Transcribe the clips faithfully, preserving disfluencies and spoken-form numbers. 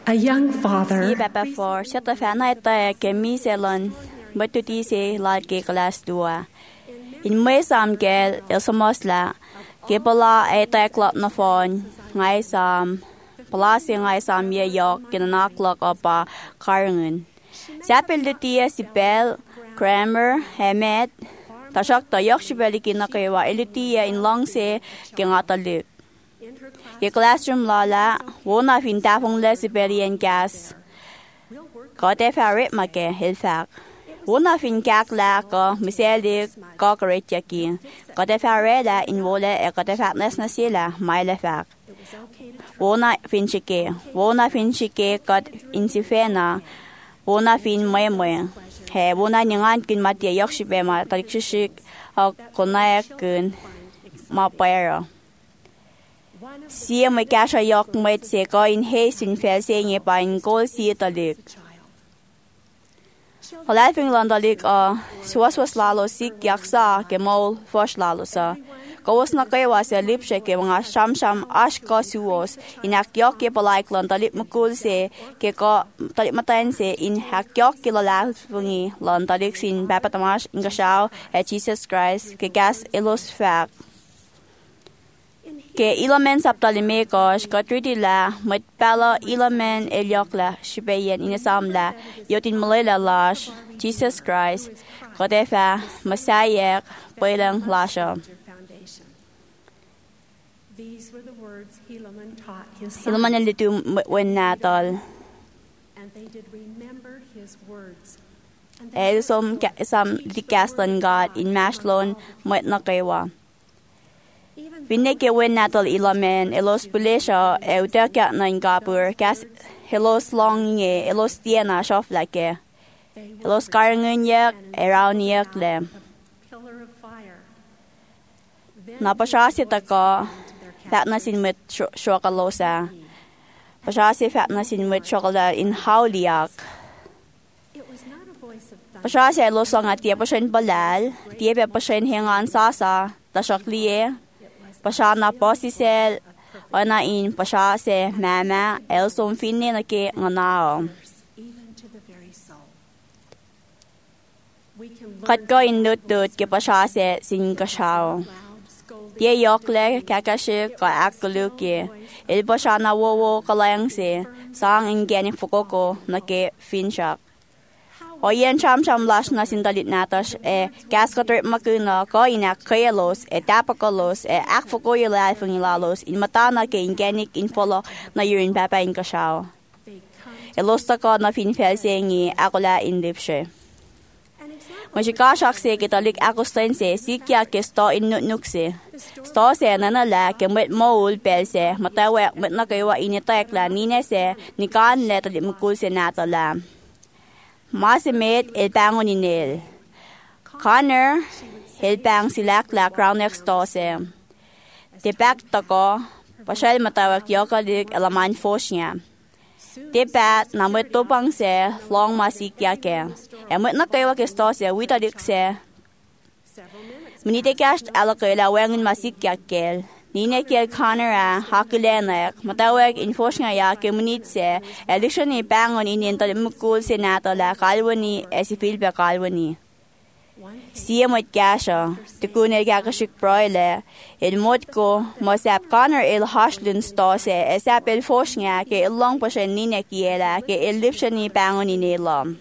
A young Si father baba for siya fa na ita ke mi selon matuti se la ke kelas dua. In mai sam ke el somos la ke pala ita klop na phone ngai sam pala se ngai sam ye yok ke na klok apa karngun. Sapel lutia si bel grammar hemet tashak ta yok shibeli ki na kewa elutia in long se ke ngata luk. Ke classroom la la wona fin ta phong le sibeli en gas. Ko te farit ma ke hilfak. Wona fin kak la ko miseli ko correct yaki. Ko te farela in wole e ko te fatness na sila mai le fak. Wona fin chike. Wona fin chike ko in sifena. Wona fin mai mai. He wona nyangan kin matia yok shibe ma talikshik o konayak kun ma paira. Siya may kasha yok may se ko in haste in fel se nge pa in gol siya talik. Wala fing lang talik o suwas-was lalo sik yaksa ke mol fosh lalo sa. Kawas na kayo sa lipshe ke mga sham-sham ash ka suwas in hakyok ke palaik lang talik makul se ke ko talik matayin se in hakyok ke lalafungi lang talik sin bapatamash in kasyaw at Jesus Christ ke gas ilos fak. Ke ilamen saptalime ko shkatriti la met pala ilamen elyok la shibayen inasam la yotin malela lash Jesus Christ kotefa Messiah pelang lasha. These were the words Helaman taught his Helaman sons, litu wen natol. and they did remember his words. And El they som sam dikastan God in mashlon met nakewa. Vineke wen natol ilamen elos pulesha e utekya na ingapur kas helos long ye elos tiena shof like elos karngun yak around yak le. pillar of fire. Napashasi tako fat na sin mit shokalosa. Pashasi fat na sin mit shokala in hauliak. It was not a voice of thunder. Pashasi elos ang atia pashen balal, tiebe pashen hengan sasa, tashakliye. Pasha na posisel ona in pasha se mama el som finne na ke nganao. Even to the very soul. We can learn Kat ko in nutut ke pasha se sin kasao. loud scolding. Tie yokle kakashi ka akuluke. El pasha na wowo kalayang se sang ingeni fukoko na ke finshak. O yen cham cham lash na sindalit natas e gaskater makuna ko inak kayalos e tapakolos e akfoko yala lalos in matana ke ingenik in follow na yurin papa in kasao. They come. E losta ko na finfel sengi akola in lipshe. An example Mashikashak se kitalik akostain se sikya ke sto in nutnuk se. Sto se nanala ke met moul pel se matawek met na kaywa initek la nine se nikan le talit mukul se natala. Masimet el bangon inel. Connor el bang silak la ground next door se. De back tako pasal matawak yokalik elaman fosnya. De bat na met topang se long masik yake. E met na kayo ke store se witadik se. several minutes. Minite kast alakela wengun masik yakel. Nine kel Connor a hakulenek matawag in fosnya yake munit se. Election ni bangon inin talim mukul se natala kalwani esifilbe kalwani. One Siya mo't kasha, tukunel kakashik broile, il mo't ko, mosap Connor il hashlun stose, esap il fosh nga, ke il long pa siya ninek yela, ke il lip siya ni pangon inilam.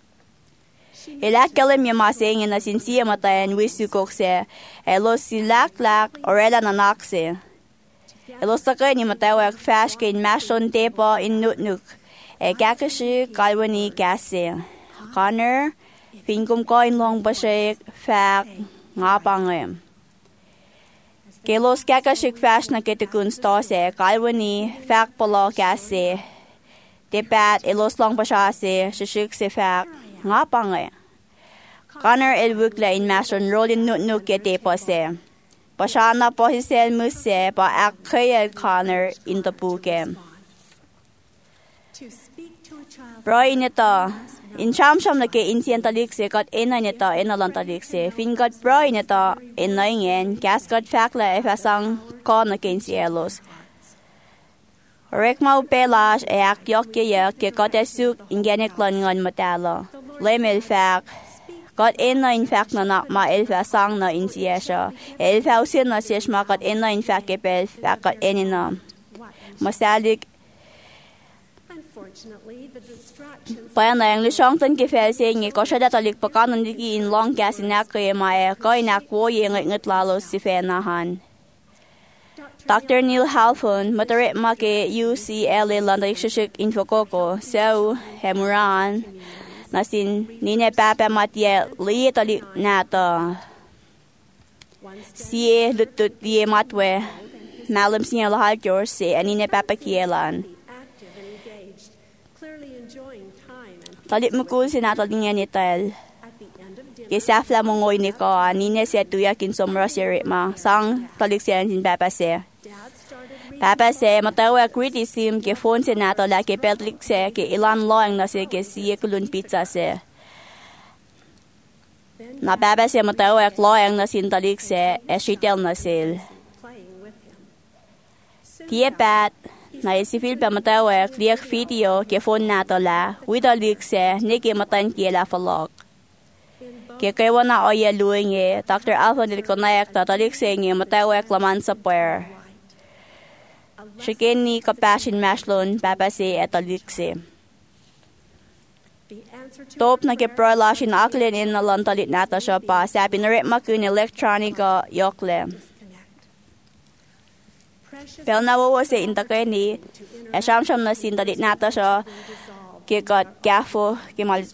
Ilak kalim yung masingin na sinsiya matayan wisukok se, elos silak lak, orela nanak se. Elos takay ni matawag fash ke in mashon tepo in nutnuk, e kakashik kalwani kase. Connor, Pingkum ko in long basik fak nga pangem. Kelos kakashik fash na kitikun stose kalwani fak polo kase. Depat ilos long basase shishik se fak nga pangem. Connor ilwukla in mason rolin nutnuk kete po se. Pasana po hisel muse pa akaya Connor in tapuke. to speak to a child. Broy nito. In cham cham na ke insien talik se kat ena nito ena lan talik se. Fin kat broy nito ena ingen gas kat fakla efasang ko na ke insielos. Rek mau pelas e ak yok ke ye ke got esuk ingenek lon ngon matalo. Lemel fak. Got in na in fak na nak ma el fa sang na in siesha. El fa usin na siesh ma got in na in fak ke pel fak got in na. Masalik. Bayan na yung lusong tan ke fel se ngi ko shada talik pakanon digi in long gas in ak ke ma e ko in ak wo ye ngat ngat lalo si fe na han. Doctor Neil Halfon, matarit ma ke U C L A London Shishik Infokoko, Seu Hemuran, nasin nine papa matia li tali nata. Sie lutut die matwe, malam siya lahal jor se anine papa kielan. Talit mukul sinata linga nital. Kesafla mongoy ni ko, nine siya tuya kin somra siya ma, sang talik siya sin papa siya. Papa se matawa criticism ke phone se nato la ke peltlik se ke ilan loang na se ke siye kulun pizza se. Na papa se matawa loang na sin talik se e shitel na sil. Tie pat na isifil pa matawa kliak video ke phone nato la widalik se ne ke matan ke la falok. Ke kaya na oya luing e Doctor Alpha nilikonayak ta talik se nge matawa klaman sa puer. Shikin ni kapashin mashlon papa se etalikse. Top na ke prolashin aklin in nalan talit nata siya pa sabi na rin makun electronica yokle. Pero nawawa se intakay ni esyam siyam na sin talit nata siya ke kat gafo ke mal.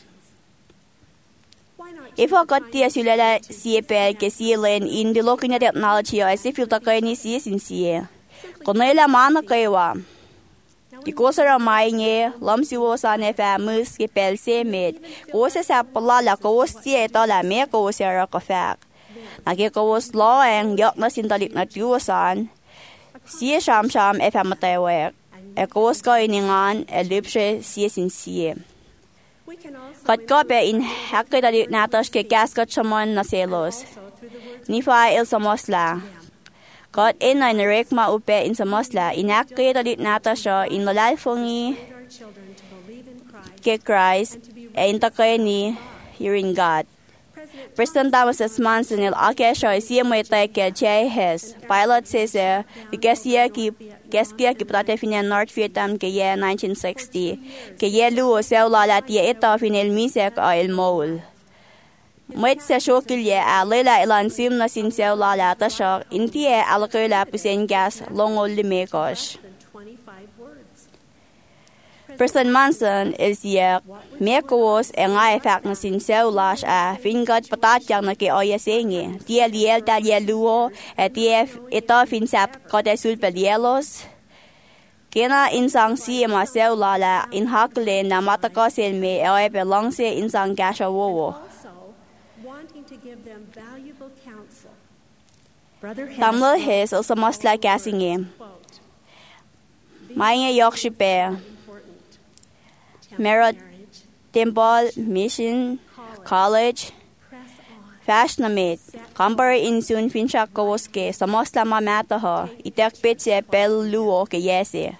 Ifo kat tiya silala siye pe ke siye len in dilokin na technology o esifil takay ni siye sin siye. Konela mana kaywa. Kikosara mai nge lamsiwo sa ne famus ke pelse med. Kose sa palala kos tie tala me kosara ka fak. Nake kos loeng yok na sintalik na tuwasan. Siye sham sham e famatewek. E kos ko iningan e lipshe siye sin siye. Kat kope in hakay dalik natas ke kaskat shaman na selos. Nifa il samosla. Kat in na narek maupe in sa mosla, inakay talit nata siya in malalfongi ke Christ, e intakay ni hearing God. President Thomas S. Manson il ake siya isiya mo itay ke Jay Hess. Pilot sese, ikasiya ki Keskia ki prate finan North Vietnam ke ye nineteen sixty. Ke ye luo sew lalat ye ito finil misek o il moul. Mwit sa shokil ye a lela ilan sim na sinsew lalata siya, inti ye alakula pusen gas longol limekos. President Manson is ye mekos e nga efak na sinsew lash a fingat patatyang na ke oya sengi. Tiye liel tal ye luo e tiye ito finsap kote sulpelielos. Kena insang siya masew lala inhakle na matakasil me e oya pelangse insang gasha wowo. Tamlo his also must like gassing him. Maya Yorkshipe, Merritt Temple Mission College, Fashionamate, Compare in soon Finchak Kowoske, Samosla Mamataho, Itak Pitse Pel Luo Kayese.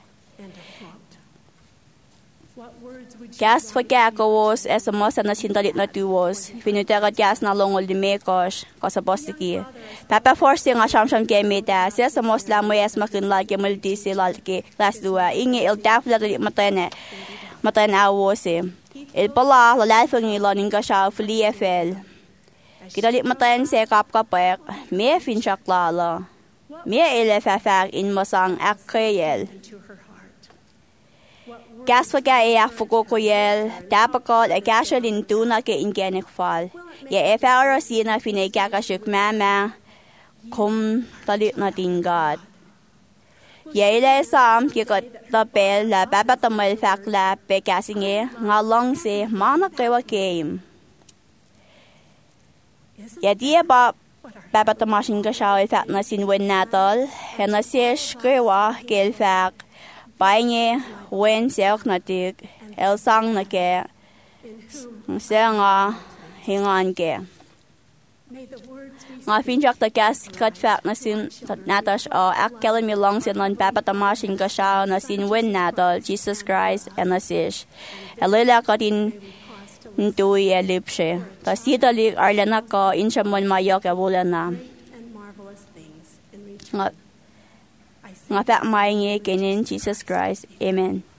Gas for Kakos as a most and a sintalit na tuos, Finutera gas na longol de mekos, Kosapostiki. Papa forcing a shamsham kemita, says a most lamoyas makin like a multisi lalke, last dua, inge il tafla matene, matana wose. Il pala, la lifing iloning kasha fuli fl. Kitalit matayan se kap kapek, me finchak lala. Me ele fafak in masang akrayel. Gas for gay afoko koyel, tapakot a gasolin tuna ke ingenik fall. Ye if our sina fine kakashuk mama, cum talit na tingad. Ye le sam kikot tapel la babatamal fakla pe kasinge, nga long se mana kewa game. Ye dia ba babatamashin kashaw fak na sinwen natol, hena sish kewa kel fak. Painge wen seok natik el sang na ke senga hingan ke. May the words we Nga fin jak ta gas kat fak na sin natas o ak kelen mi long sin lon papa tamashin ka siya na sin win natol Jesus Christ and na sish. Elela ka din ntui elipshe. Ta sita li arlana ko insha mon mayok e wula na. and marvelous things in return. Nga nga pak may nge kenin Jesus Christ. Amen.